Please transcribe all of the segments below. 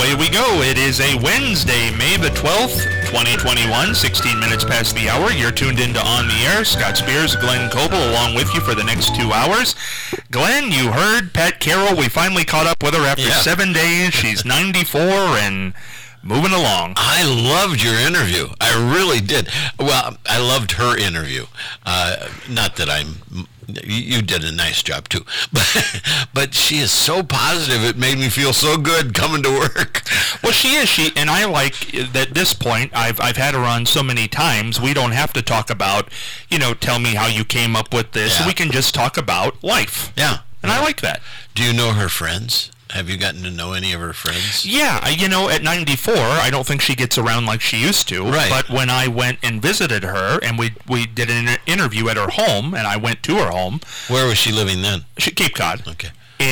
away we go. It is a Wednesday, May the 12th, 2021, 16 minutes past the hour. You're tuned into On the Air. Scott Spears, Glenn Coble, along with you for the next 2 hours. Glenn, you heard Pat Carroll. We finally caught up with her after 7 days. She's 94 and moving along. I loved your interview. I really did. Well, I loved her interview. Not that you did a nice job too, but she is so positive. It made me feel so good coming to work. Well, she is. And I like at this point. I've had her on so many times. We don't have to talk about, tell me how you came up with this. Yeah. We can just talk about life. Yeah, and I like that. Do you know her friends? Have you gotten to know any of her friends? Yeah, at 94, I don't think she gets around like she used to. Right. But when I went and visited her, and we did an interview at her home, and I went to her home. Where was she living then? Cape Cod. Okay.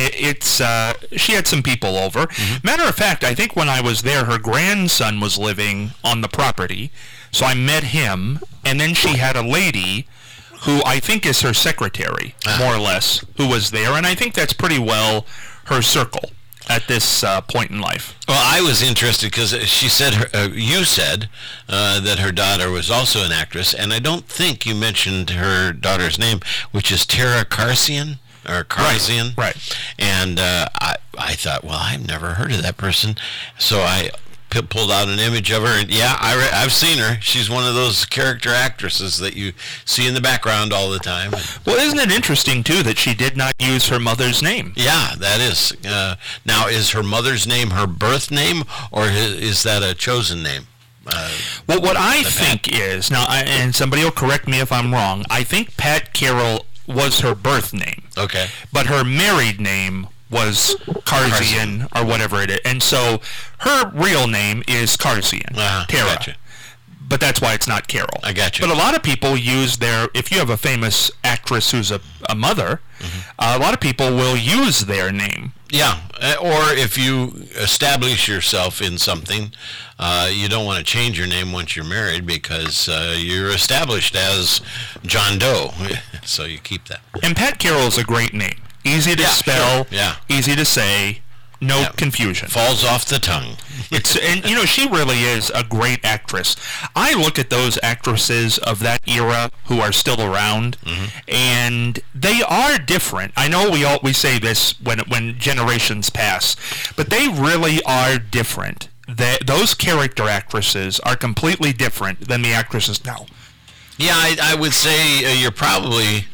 She had some people over. Mm-hmm. Matter of fact, I think when I was there, her grandson was living on the property, so I met him, and then she had a lady who I think is her secretary, more or less, who was there, and I think that's pretty well her circle at this point in life. Well, I was interested because you said that her daughter was also an actress, and I don't think you mentioned her daughter's name, which is Tara Karsian. Right. And I thought, well, I've never heard of that person, so I pulled out an image of her, and I've seen her. She's one of those character actresses that you see in the background all the time. Well, isn't it interesting, too, that she did not use her mother's name? Yeah, that is. Now, is her mother's name her birth name, or is that a chosen name? Well, what I think is, and somebody will correct me if I'm wrong, I think Pat Carroll was her birth name. Okay. But her married name was Karsian, or whatever it is. And so her real name is Karsian, Tara. Gotcha. But that's why it's not Carroll. I got you. But a lot of people use if you have a famous actress who's a mother, a lot of people will use their name. Yeah, or if you establish yourself in something, you don't want to change your name once you're married because you're established as John Doe, so you keep that. And Pat Carroll is a great name. Easy to spell, easy to say, no confusion. Falls off the tongue. She really is a great actress. I look at those actresses of that era who are still around, and they are different. I know we say this when generations pass, but they really are different. Those character actresses are completely different than the actresses now. Yeah, I would say you're probably...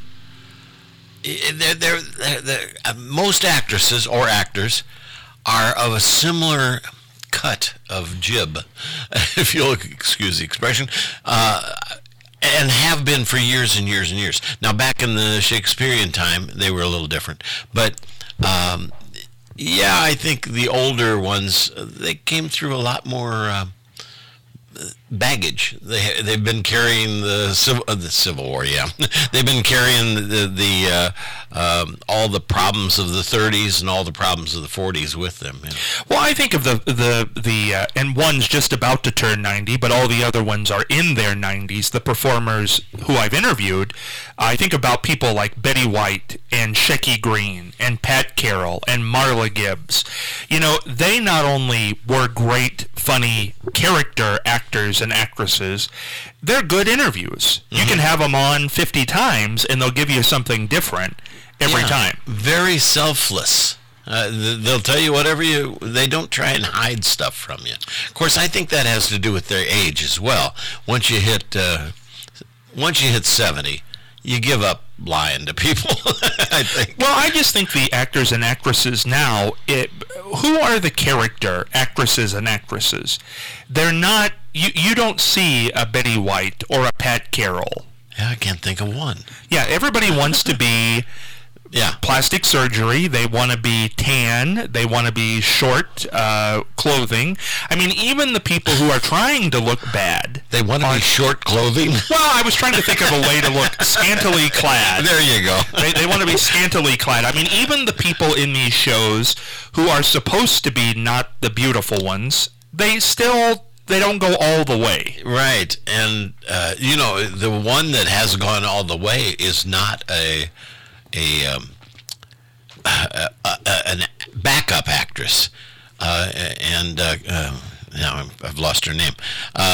most actresses or actors are of a similar cut of jib, if you'll excuse the expression, and have been for years and years and years. Now, back in the Shakespearean time, they were a little different. But, I think the older ones, they came through a lot more... baggage. They've been carrying the Civil War. Yeah, they've been carrying the all the problems of the 30s and all the problems of the 40s with them. Well, I think of the and one's just about to turn 90, but all the other ones are in their 90s. The performers who I've interviewed, I think about people like Betty White and Shecky Greene and Pat Carroll and Marla Gibbs. They not only were great, funny character actors and actresses, they're good interviews. You can have them on 50 times and they'll give you something different every time. Very selfless. They'll tell you whatever they don't try and hide stuff from you. Of course, I think that has to do with their age as well. Once you hit 70, you give up lying to people, I think. Well, I just think the actors and actresses now, who are the character actresses and actresses? They're not, you don't see a Betty White or a Pat Carroll. Yeah, I can't think of one. Yeah, everybody wants to be plastic surgery. They want to be tan. They want to be short clothing. I mean, even the people who are trying to look bad. They want to be short clothing? Well, I was trying to think of a way to look scantily clad. There you go. They want to be scantily clad. I mean, even the people in these shows who are supposed to be not the beautiful ones, they don't go all the way. Right. And, the one that has gone all the way is not a backup actress. and now I've lost her name.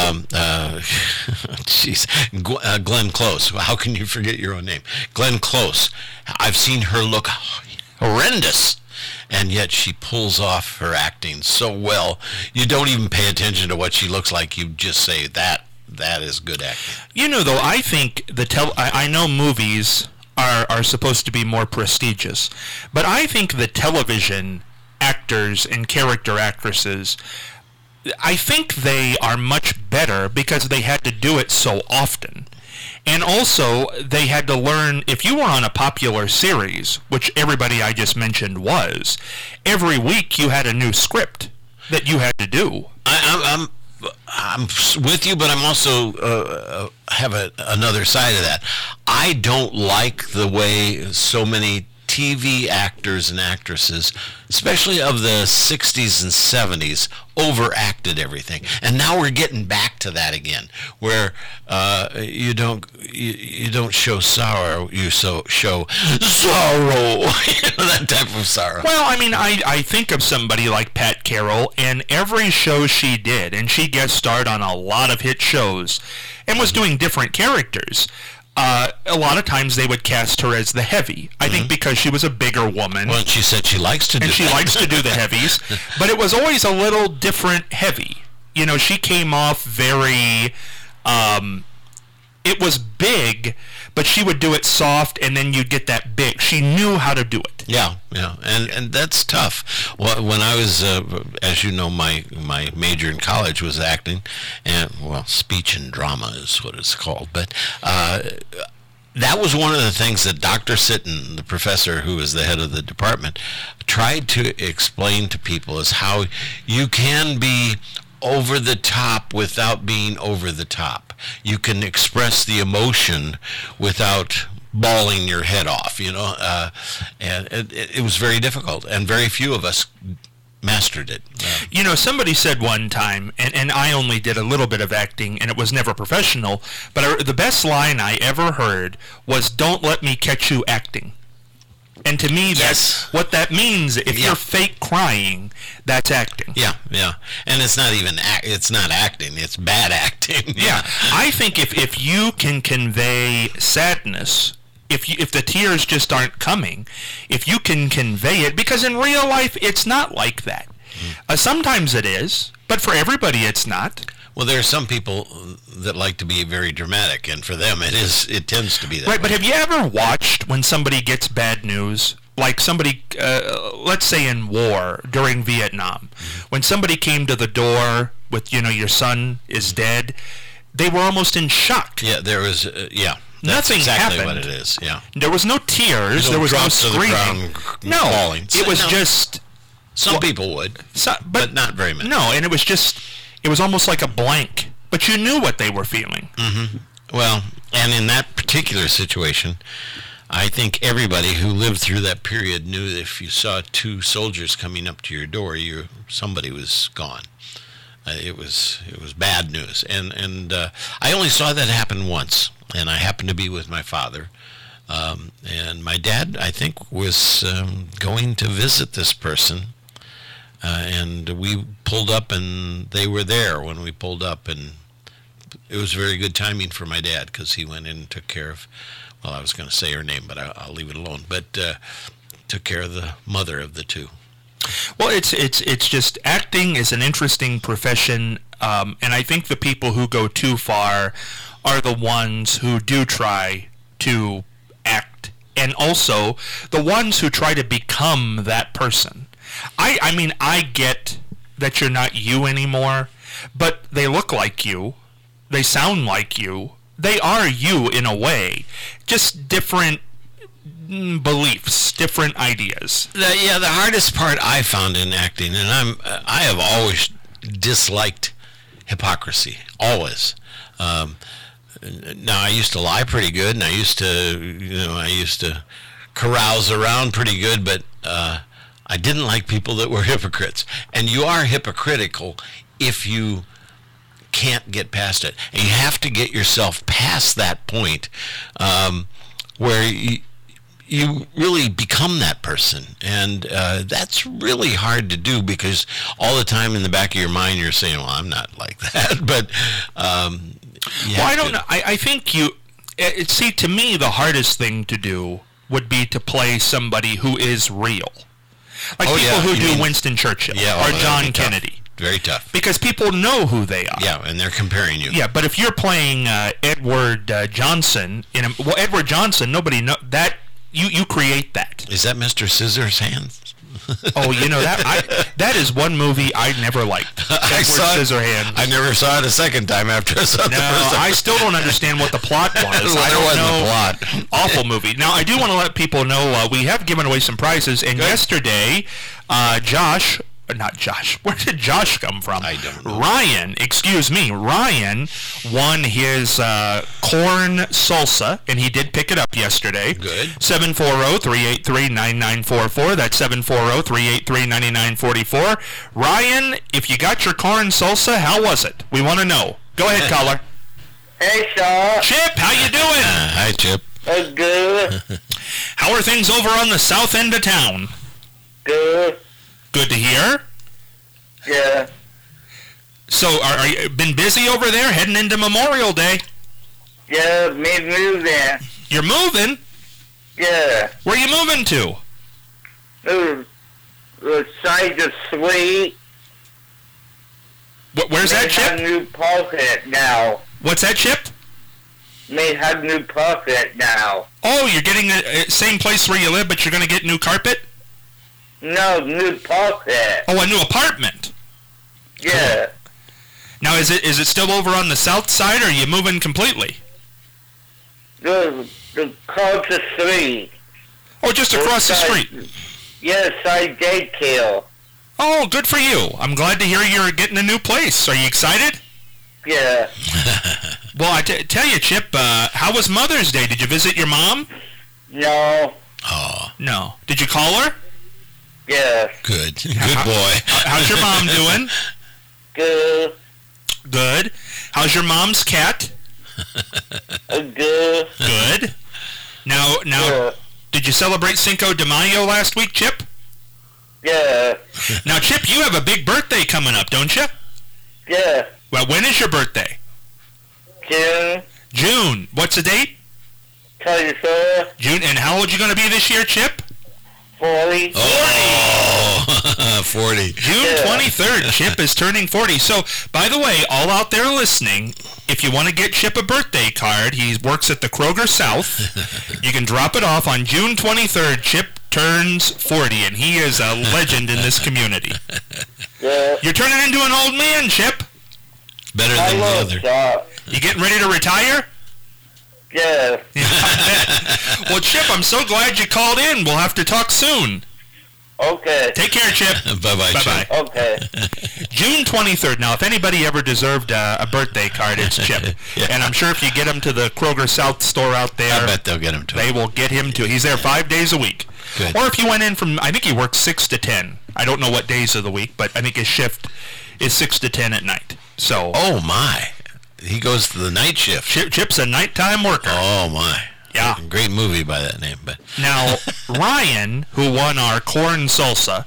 Jeez, Glenn Close. How can you forget your own name? Glenn Close. I've seen her look horrendous, and yet she pulls off her acting so well. You don't even pay attention to what she looks like. You just say that is good acting. You know, though, I think I know movies are supposed to be more prestigious, but I think the television actors and character actresses, I think they are much better because they had to do it so often. And also, they had to learn, if you were on a popular series, which everybody I just mentioned was, every week you had a new script that you had to do. I'm with you, but I'm also have another side of that. I don't like the way so many TV actors and actresses, especially of the 60s and 70s, overacted everything. And now we're getting back to that again, where you don't show sorrow, you show sorrow, that type of sorrow. Well, I mean, I think of somebody like Pat Carroll, and every show she did, and she guest starred on a lot of hit shows, and was doing different characters. A lot of times they would cast her as the heavy. I think because she was a bigger woman. Well, she said she likes to do and she that. likes to do the heavies. But it was always a little different heavy. You know, she came off very... it was big, but she would do it soft, and then you'd get that big. She knew how to do it. Yeah, and that's tough. Well, when I was, as you know, my major in college was acting, and speech and drama is what it's called. But that was one of the things that Dr. Sitton, the professor who was the head of the department, tried to explain to people is how you can be over the top without being over the top. You can express the emotion without bawling your head off, and it was very difficult, and very few of us mastered it. You know, somebody said one time, and I only did a little bit of acting, and it was never professional, but the best line I ever heard was, "Don't let me catch you acting." And to me, that's what that means. If you're fake crying, that's acting. Yeah. And it's not even it's not acting. It's bad acting. Yeah. I think if you can convey sadness, if the tears just aren't coming, if you can convey it, because in real life it's not like that. Sometimes it is, but for everybody it's not. Well, there are some people that like to be very dramatic, and for them it tends to be that way. Right, but have you ever watched when somebody gets bad news? Like somebody, let's say in war, during Vietnam, when somebody came to the door with, your son is dead, they were almost in shock. Yeah, there was, That's Nothing exactly happened. what it is, yeah. There was no tears, there was no screaming. No, falling. it was just... Some people would, but not very many. No, and it was almost like a blank, but you knew what they were feeling. Well, and in that particular situation, I think everybody who lived through that period knew that if you saw two soldiers coming up to your door, somebody was gone. It was bad news, and I only saw that happen once, and I happened to be with my father, and my dad, I think, was going to visit this person. And we pulled up, and they were there when we pulled up, and it was very good timing for my dad because he went in and took care of, well, I was going to say her name, but I'll leave it alone, but took care of the mother of the two. Well, it's just, acting is an interesting profession, and I think the people who go too far are the ones who do try to act, and also the ones who try to become that person. I mean, I get that you're not you anymore, but they look like you, they sound like you, they are you in a way, just different beliefs, different ideas. The hardest part I found in acting, and I have always disliked hypocrisy, always. Now, I used to lie pretty good, and I used to carouse around pretty good, but I didn't like people that were hypocrites. And you are hypocritical if you can't get past it. And you have to get yourself past that point where you really become that person, and that's really hard to do because all the time in the back of your mind you're saying, "Well, I'm not like that." But I don't know. I think see, to me, the hardest thing to do would be to play somebody who is real, like people who do Winston Churchill or John Kennedy. Very tough. Because people know who they are. Yeah, and they're comparing you. Yeah, but if you're playing Edward Johnson, Edward Johnson, nobody know that. You create that. Is that Mr. Scissors Hands? Oh, that is one movie I never liked. Edward Scissorhands. I never saw it a second time after I saw it the first time. I still don't understand what the plot was. I don't know. The plot. Awful movie. Now, I do want to let people know we have given away some prizes, and yesterday, not Josh. Where did Josh come from? I don't know. Ryan won his corn salsa, and he did pick it up yesterday. Good. 740-383-9944. That's 740-383-9944. Ryan, if you got your corn salsa, how was it? We want to know. Go ahead, caller. Hey, Shaw. Chip, how you doing? Hi, Chip. Good. How are things over on the south end of town? Good. Good to hear. Yeah. So, are you been busy over there, heading into Memorial Day? Yeah, me moving. You're moving? Yeah. Where are you moving to? The side of Sweet. Where's that, Chip? Have new pocket now. What's that, Chip? May have new pocket now. Oh, you're getting the same place where you live, but you're going to get new carpet? No, new pocket. Oh, a new apartment. Yeah. Cool. Now, is it still over on the south side, or are you moving completely? The across the street. Oh, just across the street. Yes, I did kill. Oh, good for you. I'm glad to hear you're getting a new place. Are you excited? Yeah. Well, I tell you, Chip, how was Mother's Day? Did you visit your mom? No. Oh. No. Did you call her? Yes. Good. Good boy. How's your mom doing? Good. Good. How's your mom's cat? Good. Good. Now, Yeah. Did you celebrate Cinco de Mayo last week, Chip? Yeah. Now, Chip, you have a big birthday coming up, don't you? Yeah. Well, when is your birthday? June. June. What's the date? 24. June. And how old are you going to be this year, Chip? 40. Oh, 40. June 23rd, Chip is turning 40. So, by the way, all out there listening, if you want to get Chip a birthday card, he works at the Kroger South. You can drop it off on June 23rd. Chip turns 40, and he is a legend in this community. Yeah. You're turning into an old man, Chip. Better than the other. You getting ready to retire? Yeah. Well, Chip, I'm so glad you called in. We'll have to talk soon. Okay. Take care, Chip. Bye-bye, Chip. Okay. June 23rd. Now, if anybody ever deserved a birthday card, it's Chip. Yeah. And I'm sure if you get him to the Kroger South store out there, I bet they'll get him to they will get him to. He's there 5 days a week. Good. Or if you went in from, I think he works 6 to 10. I don't know what days of the week, but I think his shift is 6 to 10 at night. So. Oh, my. He goes to the night shift. Chip's a nighttime worker. Oh, my. Yeah. Great movie by that name. But Now, Ryan, who won our corn salsa,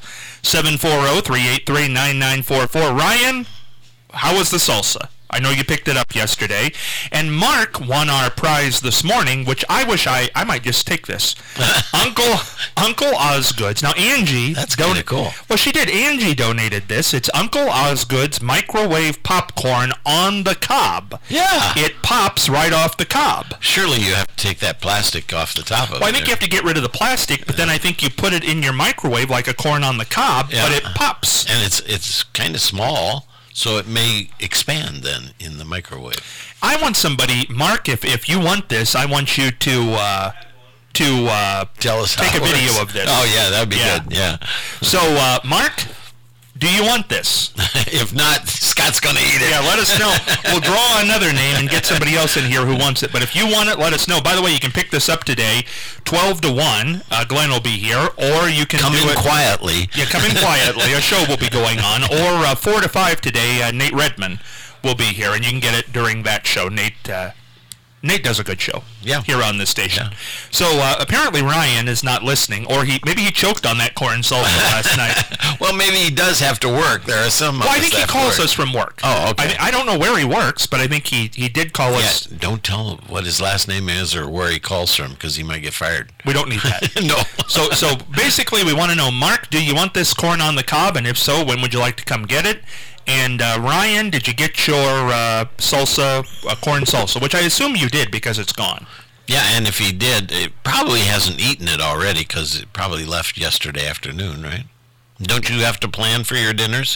740-383-9944. Ryan, how was the salsa? I know you picked it up yesterday. And Mark won our prize this morning, which I wish I might just take this. Uncle Osgood's. Now, Angie... That's kind of cool. Well, she did. Angie donated this. It's Uncle Osgood's microwave popcorn on the cob. Yeah. It pops right off the cob. Surely you have to take that plastic off the top of it. Well, I think you have to get rid of the plastic, but then I think you put it in your microwave like a corn on the cob, but it pops. And it's kind of small, so it may expand then in the microwave. I want somebody, Mark, if you want this, I want you to tell us take how a it video works. of this. Oh, yeah, that'd be good. Yeah. So, Mark, do you want this? If not, Scott's going to eat it. Yeah, let us know. We'll draw another name and get somebody else in here who wants it. But if you want it, let us know. By the way, you can pick this up today, 12 to 1. Glenn will be here. Or you can come do in it quietly. Yeah, come in quietly. A show will be going on. Or 4 to 5 today, Nate Redman will be here. And you can get it during that show. Nate Nate does a good show. Yeah. Here on this station. Yeah. So apparently Ryan is not listening, or maybe he choked on that corn salsa last night. Well, maybe he does have to work. There are some. Well, I think he calls us from work. Oh, okay. I don't know where he works, but I think he did call us. Don't tell him what his last name is or where he calls from, because he might get fired. We don't need that. No. So basically, we want to know, Mark, do you want this corn on the cob? And if so, when would you like to come get it? And Ryan, did you get your salsa, corn salsa, which I assume you did because it's gone. Yeah, and if he did, it probably hasn't eaten it already because it probably left yesterday afternoon, right? Don't you have to plan for your dinners?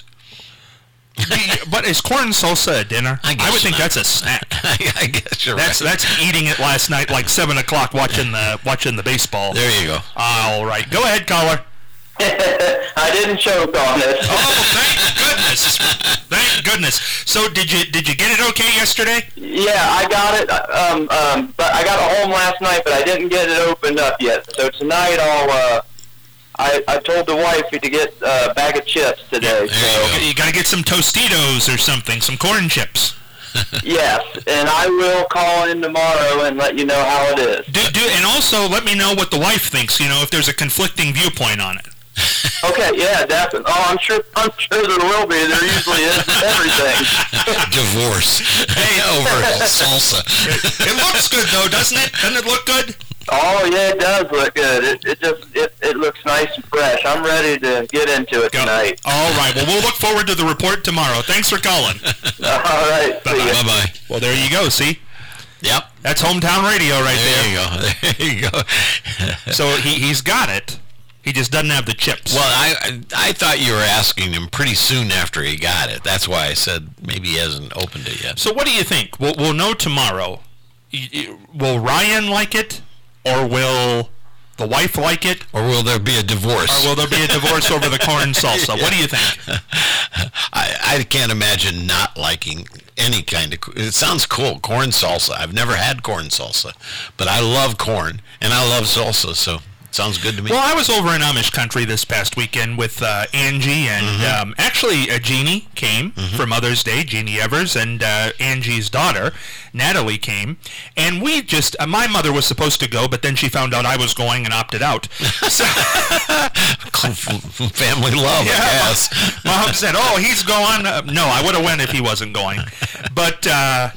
But is corn salsa a dinner? I would think that's a snack. I guess you're right. That's eating it last night like 7 o'clock watching the baseball. There you go. All right. Go ahead, caller. I didn't choke on it. Oh, thank goodness! Thank goodness. So did you get it okay yesterday? Yeah, I got it. But I got it home last night, but I didn't get it opened up yet. So tonight I told the wife to get a bag of chips today. You got to get some Tostitos or something, some corn chips. Yes, and I will call in tomorrow and let you know how it is. And also let me know what the wife thinks. If there's a conflicting viewpoint on it. Okay, yeah, definitely. Oh, I'm sure there will be. There usually is everything. Divorce. Hey, over salsa. It looks good though, doesn't it? Doesn't it look good? Oh yeah, it does look good. It looks nice and fresh. I'm ready to get into it tonight. All right. Well, we'll look forward to the report tomorrow. Thanks for calling. All right. Bye-bye. Well, there you go. See? Yep. That's hometown radio right there. There you go. So he's got it. He just doesn't have the chips. Well, I thought you were asking him pretty soon after he got it. That's why I said maybe he hasn't opened it yet. So what do you think? We'll know tomorrow. Will Ryan like it? Or will the wife like it? Or will there be a divorce? Or will there be a divorce over the corn salsa? Yeah. What do you think? I can't imagine not liking any kind of... It sounds cool, corn salsa. I've never had corn salsa. But I love corn, and I love salsa, so... Sounds good to me. Well, I was over in Amish country this past weekend with Angie, and actually Jeannie came for Mother's Day, Jeannie Evers, and Angie's daughter, Natalie, came. And we just, my mother was supposed to go, but then she found out I was going and opted out. So, family love, yeah, I guess. Mom said, oh, he's going. No, I would have went if he wasn't going. But...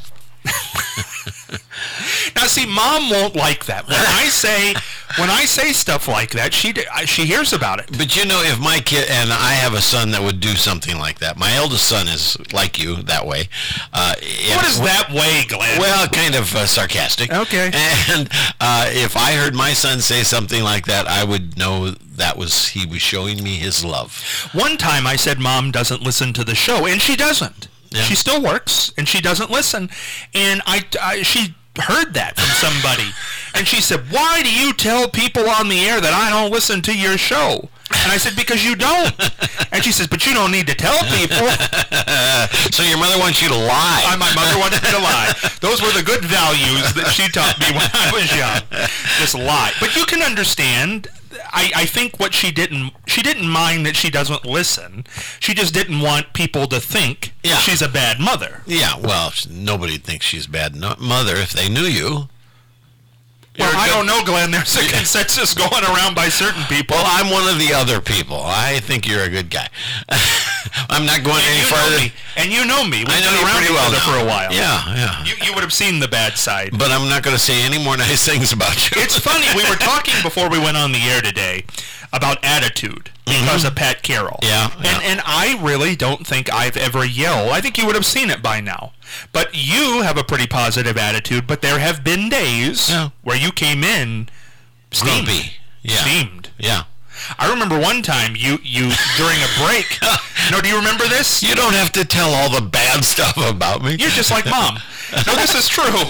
Now, see, Mom won't like that. When I say stuff like that, she hears about it. But if my kid, and I have a son that would do something like that. My eldest son is like you that way. What is that way, Glenn? Well, kind of sarcastic. Okay. And if I heard my son say something like that, I would know he was showing me his love. One time I said Mom doesn't listen to the show, and she doesn't. Yeah. She still works, and she doesn't listen. And she heard that from somebody. And she said, why do you tell people on the air that I don't listen to your show? And I said, because you don't. And she says, but you don't need to tell people. So your mother wants you to lie. My mother wants me to lie. Those were the good values that she taught me when I was young. Just lie. But you can understand... I think what she didn't mind that she doesn't listen. She just didn't want people to think she's a bad mother. Yeah, well, nobody thinks she's a bad mother if they knew you. Well, I don't know, Glenn. There's a consensus going around by certain people. Well, I'm one of the other people. I think you're a good guy. I'm not going any further. And you know me. We've been around pretty well for a while. Yeah. You would have seen the bad side. But I'm not going to say any more nice things about you. It's funny. We were talking before we went on the air today about attitude because of Pat Carroll. Yeah. And I really don't think I've ever yelled. I think you would have seen it by now. But you have a pretty positive attitude, but there have been days where you came in steamed. Grumpy. Yeah. Steamed. Yeah. I remember one time you during a break. No, do you remember this? You don't have to tell all the bad stuff about me. You're just like Mom. No, this is true.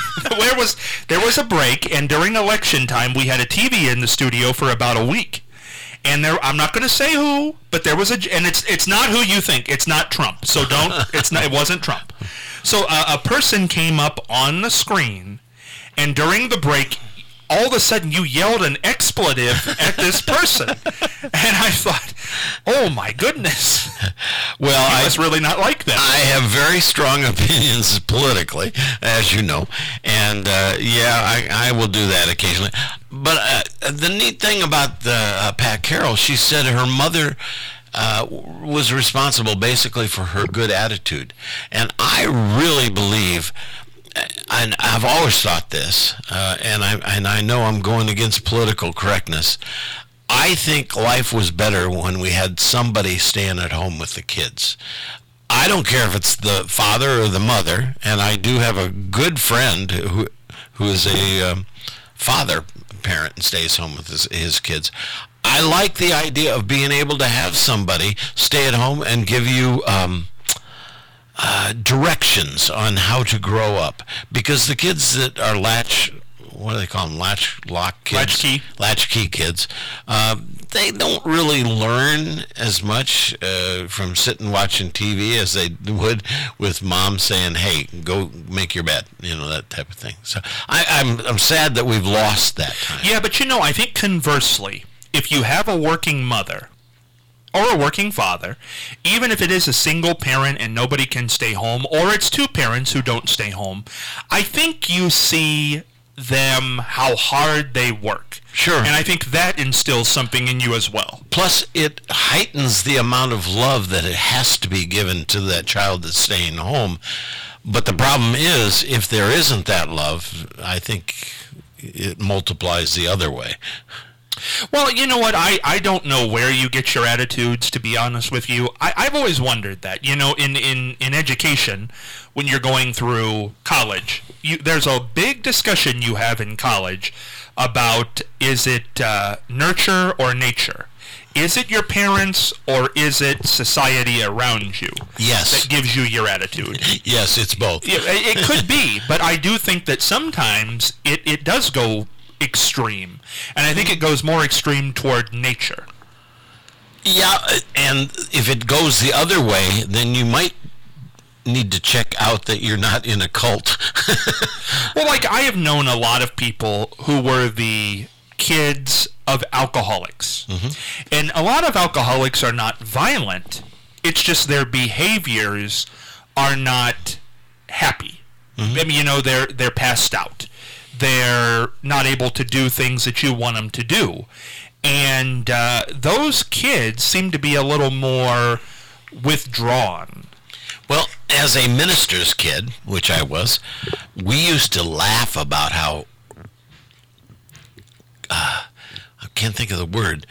There was a break, and during election time, we had a TV in the studio for about a week. And I'm not going to say who, but there was and it's not who you think. It's not Trump. So it wasn't Trump. So a person came up on the screen, and during the break, all of a sudden you yelled an expletive at this person. And I thought, oh my goodness. Well, I was really not like that. I have very strong opinions politically, as you know, and I will do that occasionally. But the neat thing about Pat Carroll, she said her mother was responsible basically for her good attitude, and I really believe. And I've always thought this, and I know I'm going against political correctness. I think life was better when we had somebody staying at home with the kids. I don't care if it's the father or the mother, and I do have a good friend who is a father parent and stays home with his kids. I like the idea of being able to have somebody stay at home and give you directions on how to grow up, because the kids that are what do they call them, latchlock kids, latchkey kids, they don't really learn as much from sitting watching TV as they would with mom saying, hey, go make your bed, that type of thing. So I'm sad that we've lost that time. Yeah, but I think conversely, if you have a working mother or a working father, even if it is a single parent and nobody can stay home, or it's two parents who don't stay home, I think you see them how hard they work. Sure. And I think that instills something in you as well. Plus, it heightens the amount of love that it has to be given to that child that's staying home. But the problem is, if there isn't that love, I think it multiplies the other way. Well, you know what? I don't know where you get your attitudes, to be honest with you. I've always wondered that. In education, when you're going through college, there's a big discussion you have in college about, is it nurture or nature? Is it your parents or is it society around you? Yes. That gives you your attitude? Yes, it's both. It could be, but I do think that sometimes it does go extreme, and I think it goes more extreme toward nature. Yeah, and if it goes the other way, then you might need to check out that you're not in a cult. Well, I have known a lot of people who were the kids of alcoholics, and a lot of alcoholics are not violent. It's just their behaviors are not happy. I mean, they're passed out. They're not able to do things that you want them to do. And those kids seem to be a little more withdrawn. Well, as a minister's kid, which I was, we used to laugh about how, I can't think of the word,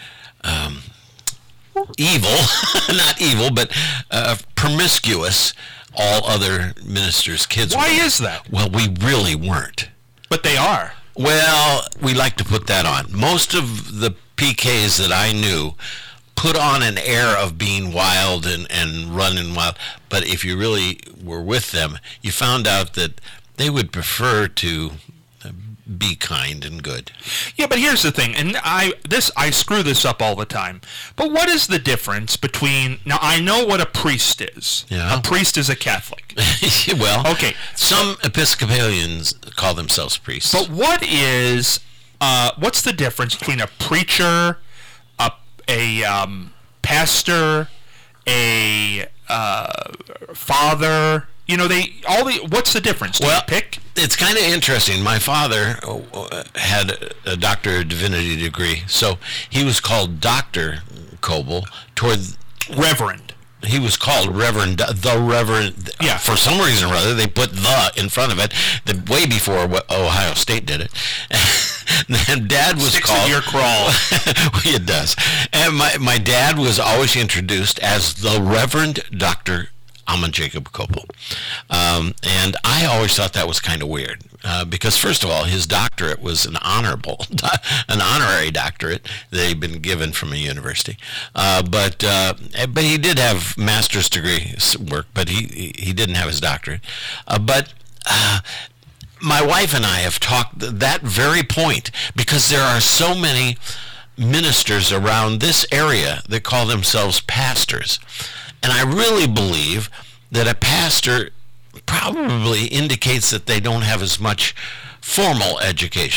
evil, not evil, but promiscuous all other ministers' kids were. Why is that? Well, we really weren't. But they are. Well, we like to put that on. Most of the PKs that I knew put on an air of being wild and running wild. But if you really were with them, you found out that they would prefer to be kind and good. Yeah, but here's the thing, and I screw this up all the time. But what is the difference between, now I know what a priest is. Yeah. A priest is a Catholic. Well, okay. Some Episcopalians call themselves priests. But what's the difference between a preacher, a pastor, a father? What's the difference? Do you pick? It's kind of interesting. My father had a Doctor of Divinity degree, so he was called Dr. Coble toward Reverend. He was called Reverend, the Reverend. Yeah. For some reason or other, they put "the" in front of it, way before Ohio State did it. And Dad was Sticks called. in your crawl. It does. And my dad was always introduced as the Reverend Dr. Almond Jacob Coble. And I always thought that was kind of weird because, first of all, his doctorate was an honorary doctorate that he'd been given from a university. But he did have master's degree work, but he didn't have his doctorate. But my wife and I have talked that very point because there are so many ministers around this area that call themselves pastors. And I really believe that a pastor probably indicates that they don't have as much formal education.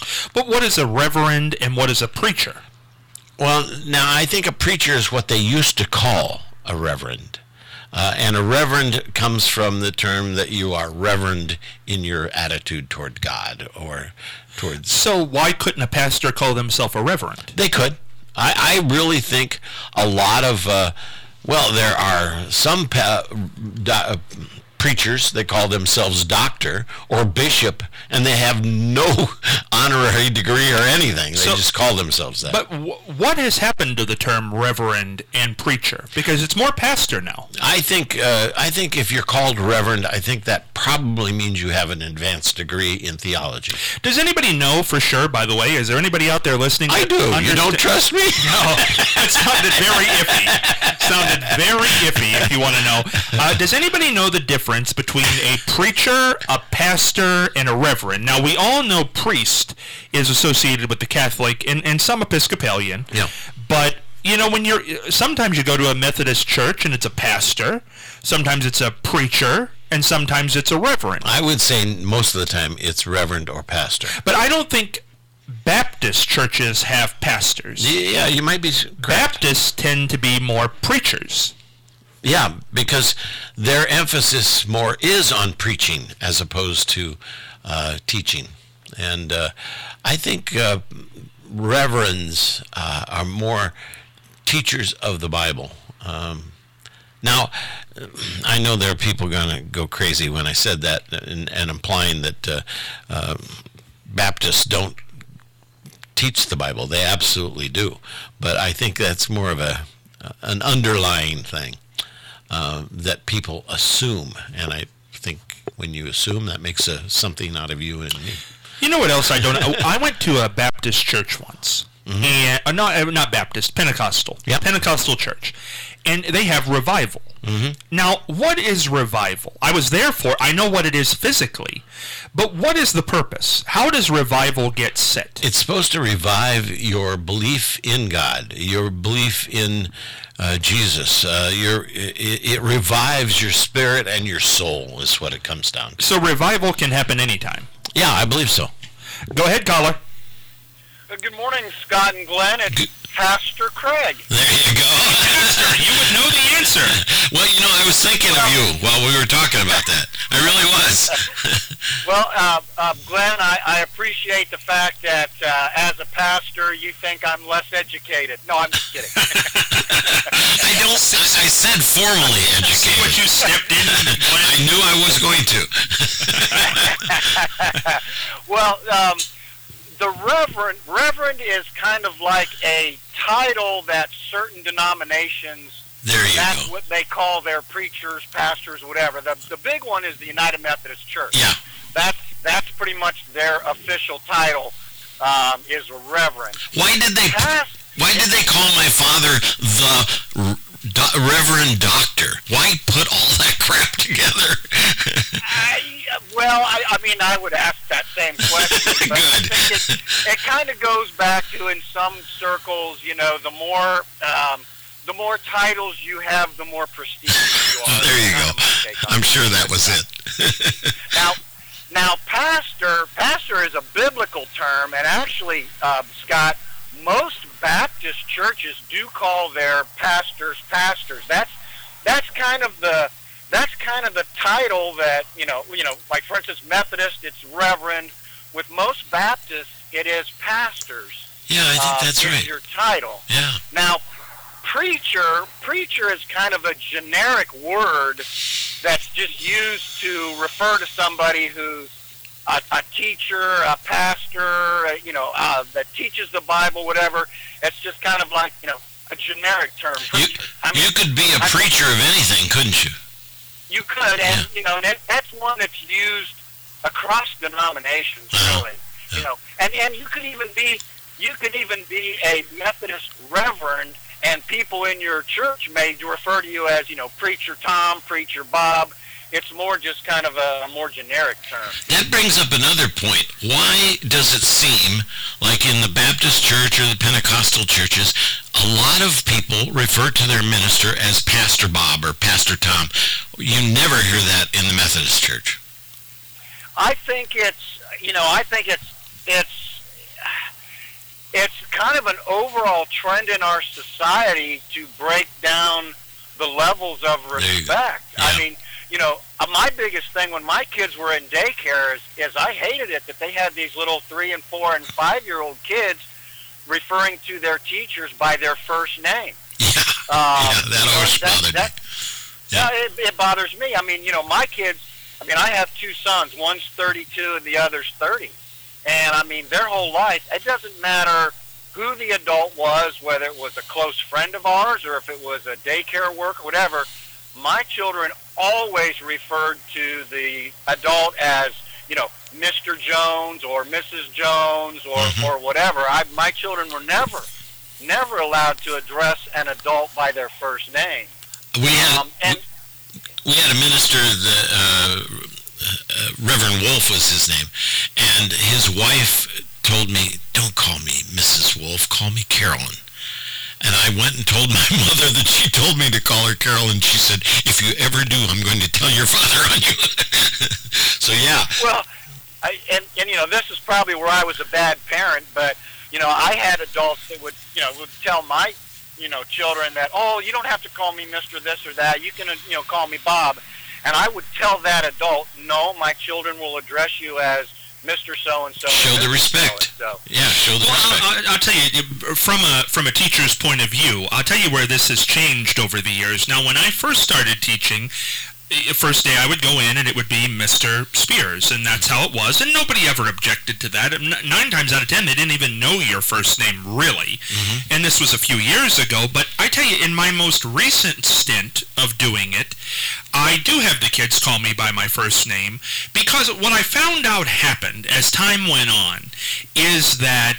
But what is a reverend and what is a preacher? Well, now I think a preacher is what they used to call a reverend. And a reverend comes from the term that you are reverend in your attitude toward God or towards... So why couldn't a pastor call themselves a reverend? They could. I really think a lot of... there are some preachers that call themselves doctor or bishop, and they have no honorary degree or anything. They just call themselves that. But what has happened to the term reverend and preacher? Because it's more pastor now. I think if you're called reverend, I think that probably means you have an advanced degree in theology. Does anybody know for sure, by the way? Is there anybody out there listening? I do. You don't trust me? No. That sounded very iffy. Sounded very iffy, if you want to know. Does anybody know the difference between a preacher, a pastor, and a reverend? Now, we all know priest is associated with the Catholic and some Episcopalian. Yeah. But, when sometimes you go to a Methodist church and it's a pastor, sometimes it's a preacher, and sometimes it's a reverend. I would say most of the time it's reverend or pastor. But I don't think Baptist churches have pastors. Yeah, you might be correct. Baptists tend to be more preachers. Yeah, because their emphasis more is on preaching as opposed to teaching. And I think reverends are more teachers of the Bible. Now, I know there are people going to go crazy when I said that and implying that Baptists don't teach the Bible. They absolutely do. But I think that's more of an underlying thing that people assume. And I think when you assume, that makes something out of you and me. You know what else I don't know? I went to a Baptist church once. Mm-hmm. And not Baptist, Pentecostal. Yep. Pentecostal church. And they have revival. Mm-hmm. Now, what is revival? I was there I know what it is physically, but what is the purpose? How does revival get set? It's supposed to revive your belief in God, your belief in Jesus. It revives your spirit and your soul is what it comes down to. So revival can happen anytime? Yeah, I believe so. Go ahead, caller. Good morning, Scott and Glenn. It's Pastor Craig. There you go. Pastor, you would know the answer. Well, I was thinking of you while we were talking about that. I really was. Well, Glenn, I appreciate the fact that as a pastor, you think I'm less educated. No, I'm just kidding. I said formally educated. See what you stepped in? I knew I was going to. Well, the reverend is kind of like a title that certain denominations, that's what they call their preachers, pastors, whatever. The big one is the United Methodist Church. Yeah. That's pretty much their official title, is a reverend. Why did they call my father the Reverend Doctor? Why put all that crap together? I would ask that same question. But I think it kind of goes back to, in some circles, the more titles you have, the more prestigious you are. There you go. I'm sure that was it. Now, pastor is a biblical term, and actually, Scott, most Baptist churches do call their pastors. That's kind of the title that, like for instance, Methodist, it's reverend. With most Baptists, it is pastors. Yeah, I think that's right. Your title. Yeah. Now, preacher is kind of a generic word that's just used to refer to somebody who's a teacher, a pastor, that teaches the Bible, whatever. It's just kind of like, a generic term. You could be a preacher of anything, couldn't you? You could, and that's one that's used across denominations, really. And you could even be a Methodist reverend, and people in your church may refer to you as, Preacher Tom, Preacher Bob. It's more just kind of a more generic term. That brings up another point. Why does it seem like in the Baptist church or the Pentecostal churches, a lot of people refer to their minister as Pastor Bob or Pastor Tom? You never hear that in the Methodist church. I think it's it's kind of an overall trend in our society to break down the levels of respect. Yeah. I mean, my biggest thing when my kids were in daycare is I hated it that they had these little 3 and 4 and 5-year-old kids referring to their teachers by their first name. That always bothered me. Yeah, it bothers me. I mean, my kids, I have 2 sons. One's 32 and the other's 30. And, I mean, their whole life, it doesn't matter who the adult was, whether it was a close friend of ours or if it was a daycare worker, whatever, my children always referred to the adult as, Mr. Jones or Mrs. Jones or whatever. My children were never allowed to address an adult by their first name. We had a minister, Reverend Wolf was his name, and his wife told me, "Don't call me Mrs. Wolf, call me Carolyn." And I went and told my mother that she told me to call her Carolyn. She said, "If you ever do, I'm going to tell your father on you." So, yeah. Well, this is probably where I was a bad parent, but, I had adults that would tell my, children that, "Oh, you don't have to call me Mr. this or that. You can, call me Bob." And I would tell that adult, "No, my children will address you as Mr. So-and-so." Show the respect. Yeah, show the respect. I'll tell you, from a teacher's point of view, I'll tell you where this has changed over the years. Now, when I first started teaching, first day I would go in and it would be Mr. Spears, and that's how it was, and nobody ever objected to that. 9 times out of 10, they didn't even know your first name, really. And this was a few years ago, but I tell you, in my most recent stint of doing it, I do have the kids call me by my first name, because what I found out happened as time went on is that,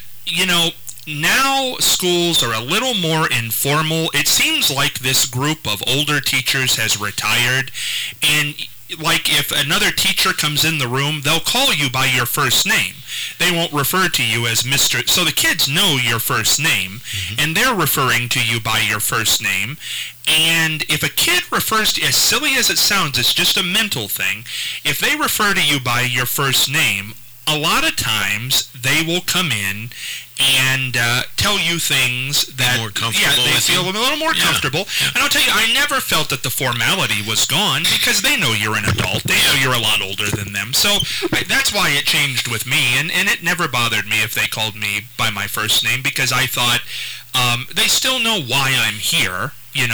now schools are a little more informal. It seems like this group of older teachers has retired, and like if another teacher comes in the room, they'll call you by your first name. They won't refer to you as Mr. So the kids know your first name, and they're referring to you by your first name. And if a kid refers to, as silly as it sounds, it's just a mental thing, if they refer to you by your first name, a lot of times they will come in and tell you things that they feel a little more comfortable. And I'll tell you, I never felt that the formality was gone, because they know you're an adult. They know you're a lot older than them. So that's why it changed with me, and it never bothered me if they called me by my first name, because I thought they still know why I'm here.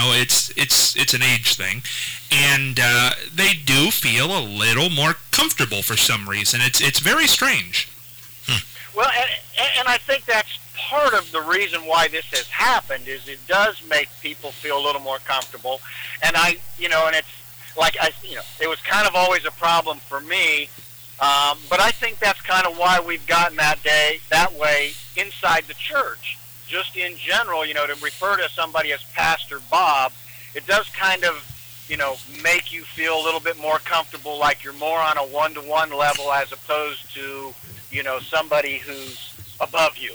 It's an age thing, and they do feel a little more comfortable for some reason. It's very strange. Well, and I think that's part of the reason why this has happened, is it does make people feel a little more comfortable. And and it's like it was kind of always a problem for me, but I think that's kind of why we've gotten that way inside the church. Just in general, to refer to somebody as Pastor Bob, it does kind of, make you feel a little bit more comfortable, like you're more on a one-to-one level as opposed to, somebody who's above you.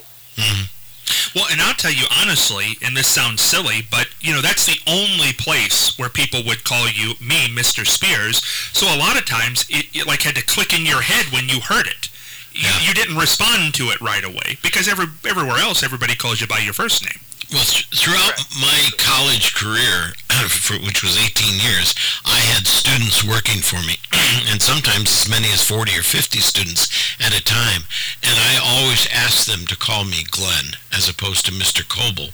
Well, and I'll tell you honestly, and this sounds silly, but, that's the only place where people would call me Mr. Spears. So a lot of times it like had to click in your head when you heard it. You didn't respond to it right away, because everywhere else, everybody calls you by your first name. Well, throughout my college career, which was 18 years, I had students working for me, and sometimes as many as 40 or 50 students at a time, and I always asked them to call me Glenn as opposed to Mr. Coble,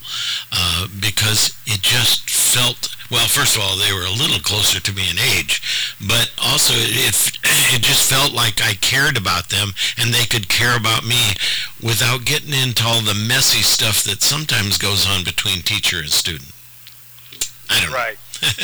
because it just felt, well, first of all, they were a little closer to me in age, but also it just felt like I cared about them, and they could care about me without getting into all the messy stuff that sometimes goes on between teacher and student. I don't know. Right.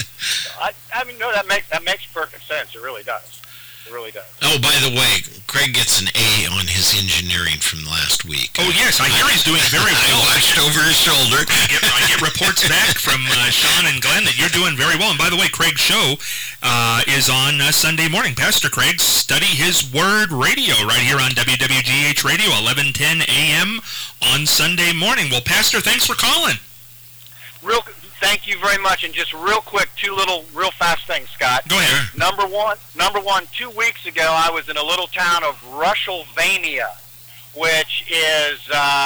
That makes perfect sense. It really does. It really does. Oh, by the way, Craig gets an A on his engineering from last week. Oh, yes, I hear he's doing very well. I watched over his shoulder. I get reports back from Sean and Glenn that you're doing very well. And by the way, Craig's show is on Sunday morning. Pastor Craig, Study His Word Radio right here on WWGH Radio, 11:10 a.m. on Sunday morning. Well, Pastor, thanks for calling. Thank you very much. And just real quick, 2 little real fast things, Scott. Go ahead. Number one, 2 weeks ago, I was in a little town of Russellvania, which is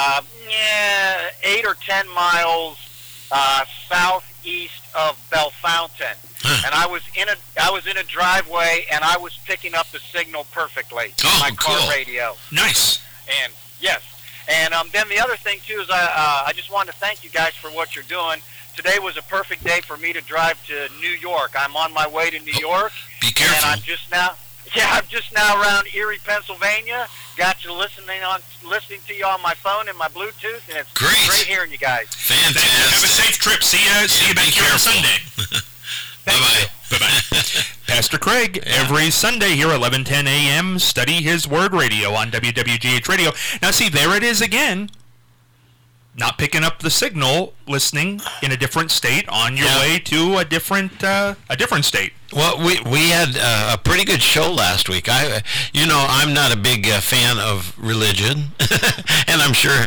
8 or 10 miles southeast of Bellefontaine. And I was in a driveway, and I was picking up the signal perfectly on my car radio. Nice. And yes, and then the other thing too is I just wanted to thank you guys for what you're doing. Today was a perfect day for me to drive to New York. I'm on my way to New York. Be careful. And I'm just now around Erie, Pennsylvania. Got you listening to you on my phone and my Bluetooth, and it's great hearing you guys. Fantastic. Have a safe trip. See you back here on Sunday. Bye-bye. Bye-bye. Pastor Craig, every Sunday here, 11:10 a.m., Study His Word Radio on WWGH Radio. Now, see, there it is again. Not picking up the signal, listening in a different state on your way to a different state. Well, we had a pretty good show last week. I'm not a big fan of religion, and I'm sure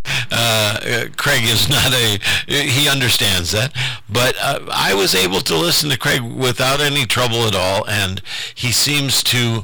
Craig is not he understands that. But I was able to listen to Craig without any trouble at all, and he seems to...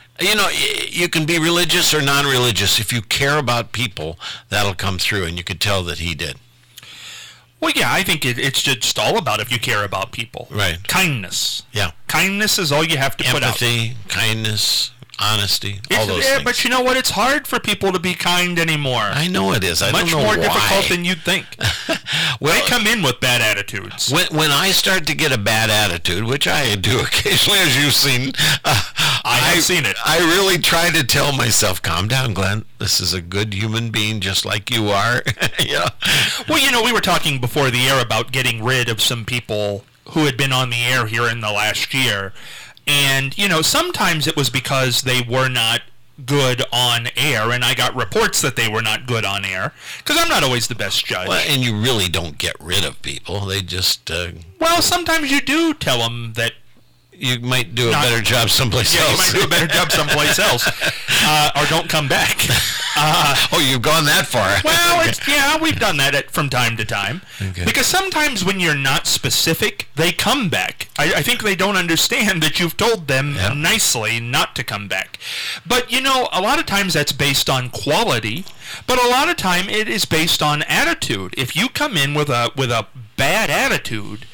you can be religious or non-religious. If you care about people, that'll come through, and you could tell that he did. Well, yeah, I think it's just all about if you care about people. Right. Kindness. Yeah. Kindness is all you have to put out. Empathy, kindness, honesty, all those things. But you know what? It's hard for people to be kind anymore. I know it is. I don't know why. Much more difficult than you'd think. Well, they come in with bad attitudes. When I start to get a bad attitude, which I do occasionally, as you've seen, I've seen it. I really try to tell myself, calm down, Glenn. This is a good human being just like you are. Yeah. Well, we were talking before the air about getting rid of some people who had been on the air here in the last year. And, sometimes it was because they were not good on air, and I got reports that they were not good on air, because I'm not always the best judge. Well, and you really don't get rid of people. They just... well, sometimes you do tell them that... You might do a better job someplace else. You might do a better job someplace else. Or don't come back. You've gone that far. Well, we've done that from time to time. Okay. Because sometimes when you're not specific, they come back. I think they don't understand that you've told them nicely not to come back. But, a lot of times that's based on quality, but a lot of time it is based on attitude. If you come in with a bad attitude...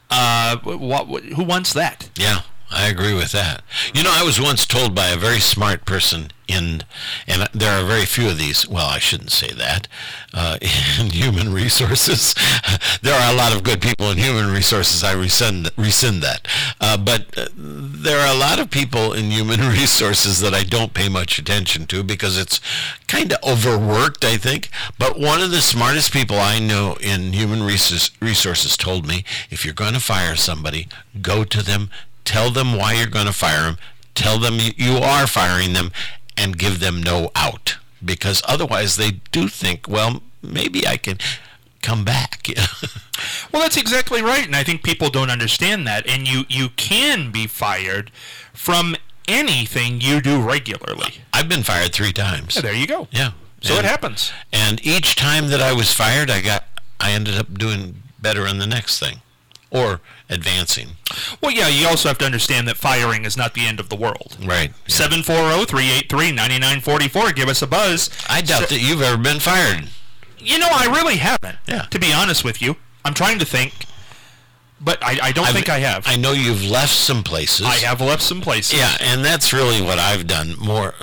who wants that? Yeah, I agree with that. I was once told by a very smart person and there are very few of these, well, I shouldn't say that, in human resources. There are a lot of good people in human resources, I rescind that. But there are a lot of people in human resources that I don't pay much attention to because it's kind of overworked, I think. But one of the smartest people I know in human resources told me, if you're going to fire somebody, go to them, tell them why you're going to fire them, tell them you are firing them, and give them no out. Because otherwise they do think, well, maybe I can come back. Well, that's exactly right, and I think people don't understand that. And you can be fired from anything you do regularly. I've been fired 3 times. Yeah, there you go. Yeah. So it happens. And each time that I was fired, I ended up doing better in the next thing. Or advancing. Well, yeah, you also have to understand that firing is not the end of the world. Right. 740-383-9944. Give us a buzz. I doubt that you've ever been fired. I really haven't. Yeah. To be honest with you. I'm trying to think. But I don't think I have. I know you've left some places. I have left some places. Yeah, and that's really what I've done more.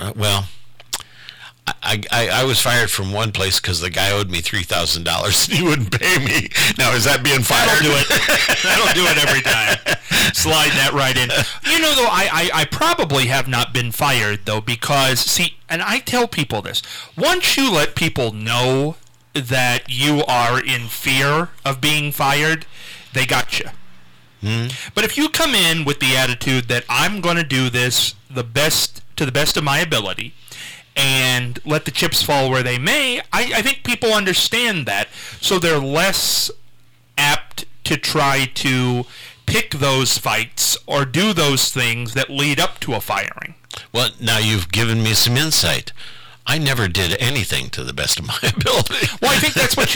I was fired from one place because the guy owed me $3,000 and he wouldn't pay me. Now, is that being fired? That'll do it. That'll do it every time. Slide that right in. Though, I probably have not been fired, though, because, see, and I tell people this, once you let people know that you are in fear of being fired, they got you. But if you come in with the attitude that I'm going to do this to the best of my ability, and let the chips fall where they may, I think people understand that, so they're less apt to try to pick those fights or do those things that lead up to a firing. Well, now you've given me some insight. I never did anything to the best of my ability. Well, I think that's what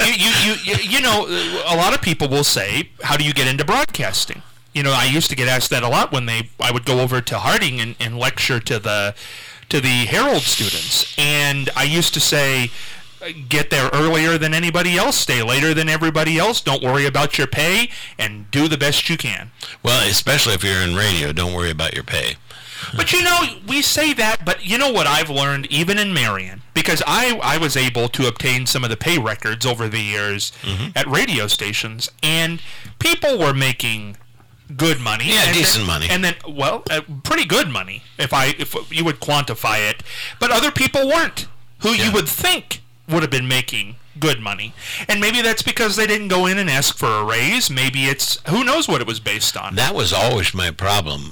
a lot of people will say, how do you get into broadcasting? I used to get asked that a lot when I would go over to Harding and lecture to the to the Herald students. And I used to say, get there earlier than anybody else, stay later than everybody else, don't worry about your pay, and do the best you can. Well, especially if you're in radio, don't worry about your pay. But we say that, but you know what I've learned, even in Marion, because I was able to obtain some of the pay records over the years at radio stations, and people were making good money. Yeah, decent money. And then, pretty good money, if you would quantify it. But other people weren't, who you would think would have been making good money. And maybe that's because they didn't go in and ask for a raise. Maybe it's, who knows what it was based on. That was always my problem.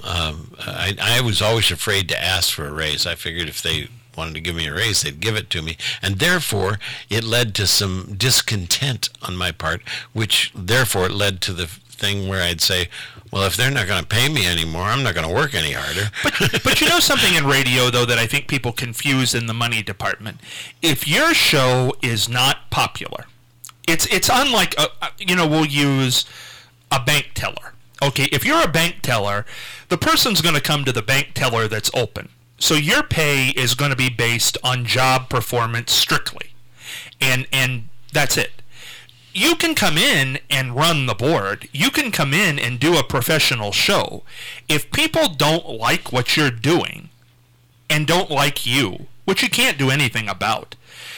I was always afraid to ask for a raise. I figured if they wanted to give me a raise, they'd give it to me. And therefore, it led to some discontent on my part, which therefore led to the thing where I'd say, well, if they're not going to pay me anymore, I'm not going to work any harder. But you know something in radio, though, that I think people confuse in the money department? If your show is not popular, it's unlike, we'll use a bank teller. Okay, if you're a bank teller, the person's going to come to the bank teller that's open. So your pay is going to be based on job performance strictly. And that's it. You can come in and run the board. You can come in and do a professional show. If people don't like what you're doing and don't like you, which you can't do anything about,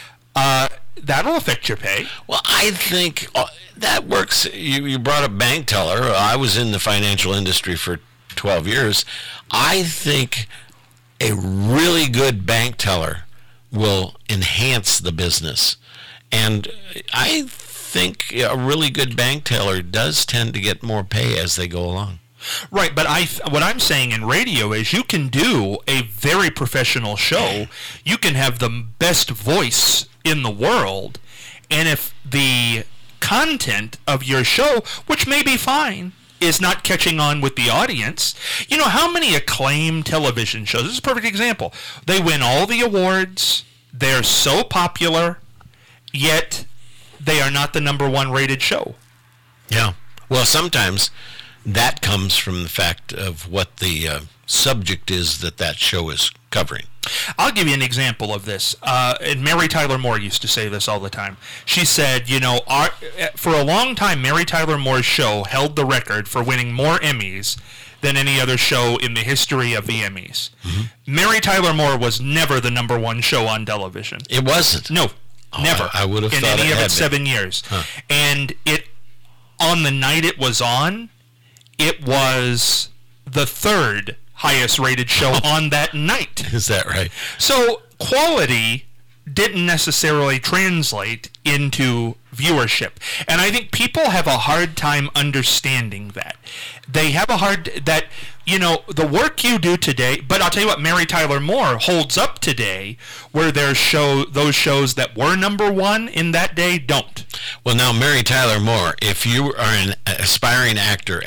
that'll affect your pay. Well, I think that works. You brought up bank teller. I was in the financial industry for 12 years. I think a really good bank teller will enhance the business. And I think a really good bank teller does tend to get more pay as they go along. Right, but what I'm saying in radio is you can do a very professional show. You can have the best voice in the world, and if the content of your show, which may be fine, is not catching on with the audience. You know, how many acclaimed television shows, this is a perfect example, they win all the awards, they're so popular, yet they are not the number one rated show. Yeah. Well, sometimes that comes from the fact of what the subject is that show is covering. I'll give you an example of this. And Mary Tyler Moore used to say this all the time. She said, for a long time, Mary Tyler Moore's show held the record for winning more Emmys than any other show in the history of the Emmys. Mm-hmm. Mary Tyler Moore was never the number one show on television. It wasn't? No. Never. I would have in thought any it of had its 7 years. Huh. And on the night it was on, it was the third highest rated show on that night. Is that right? So quality didn't necessarily translate into viewership. And I think people have a hard time understanding that. They have a the work you do today, but I'll tell you what, Mary Tyler Moore holds up today where those shows that were number one in that day don't. Well, now, Mary Tyler Moore, if you are an aspiring actor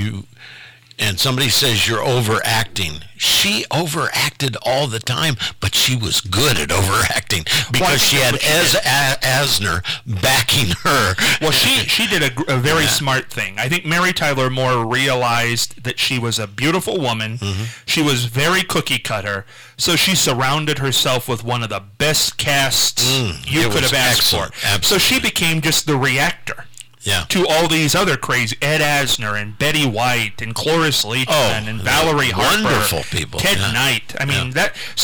and somebody says you're overacting, she overacted all the time, but she was good at overacting because she had Asner backing her. Well, she did a very smart thing. I think Mary Tyler Moore realized that she was a beautiful woman. Mm-hmm. She was very cookie cutter, so she surrounded herself with one of the best casts you could have asked for. Absolutely. So she became just the reactor. Yeah. To all these other crazy, Ed Asner and Betty White and Cloris Leachman and Valerie Harper. Wonderful people. Ted Knight. I mean,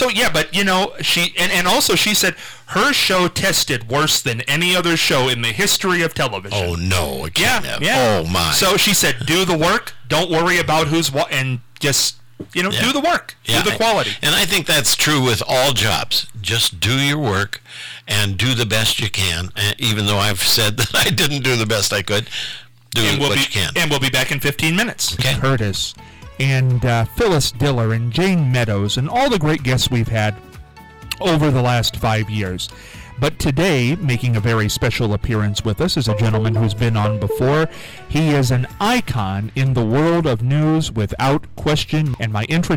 she, and also she said her show tested worse than any other show in the history of television. Oh, no. It can't have. Yeah. Oh, my. So she said, do the work, don't worry about who's what, and just, do the work, do the quality. And I think that's true with all jobs. Just do your work and do the best you can. Even though I've said that I didn't do the best I could, do what you can. And we'll be back in 15 minutes. Okay. Curtis and Phyllis Diller and Jane Meadows and all the great guests we've had over the last 5 years. But today, making a very special appearance with us is a gentleman who's been on before. He is an icon in the world of news without question. And my introduction